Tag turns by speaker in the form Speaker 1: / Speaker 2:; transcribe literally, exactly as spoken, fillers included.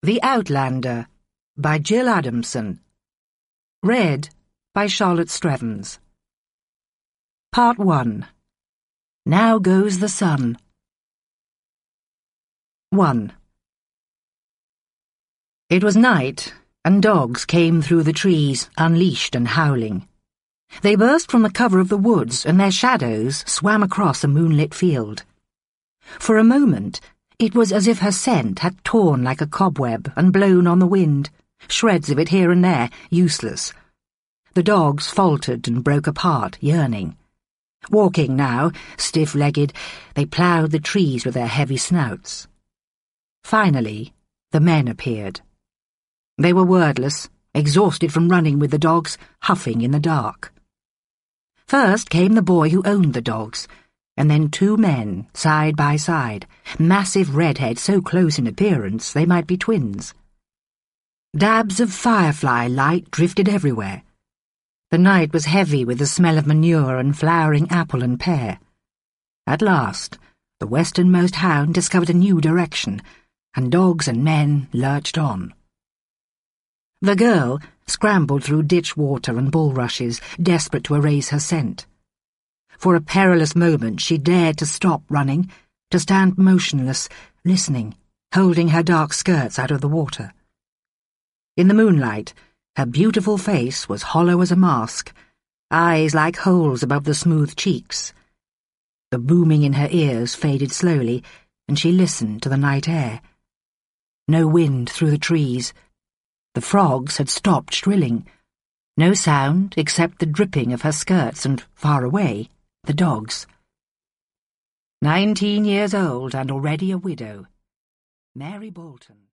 Speaker 1: The Outlander by Jill Adamson. Read by Charlotte Strevens. Part one. Now Goes the Sun. one. It was night, and dogs came through the trees, unleashed and howling. They burst from the cover of the woods, and their shadows swam across a moonlit field. For a moment, it was as if her scent had torn like a cobweb and blown on the wind, shreds of it here and there, useless. The dogs faltered and broke apart, yearning. Walking now, stiff-legged, they ploughed the trees with their heavy snouts. Finally, the men appeared. They were wordless, exhausted from running with the dogs, huffing in the dark. First came the boy who owned the dogs, and then two men, side by side, massive redheads so close in appearance they might be twins. Dabs of firefly light drifted everywhere. The night was heavy with the smell of manure and flowering apple and pear. At last, the westernmost hound discovered a new direction, and dogs and men lurched on. The girl scrambled through ditch water and bulrushes, desperate to erase her scent. For a perilous moment she dared to stop running, to stand motionless, listening, holding her dark skirts out of the water. In the moonlight, her beautiful face was hollow as a mask, eyes like holes above the smooth cheeks. The booming in her ears faded slowly, and she listened to the night air. No wind through the trees. The frogs had stopped shrilling. No sound except the dripping of her skirts and, far away, the dogs. Nineteen years old and already a widow. Mary Bolton.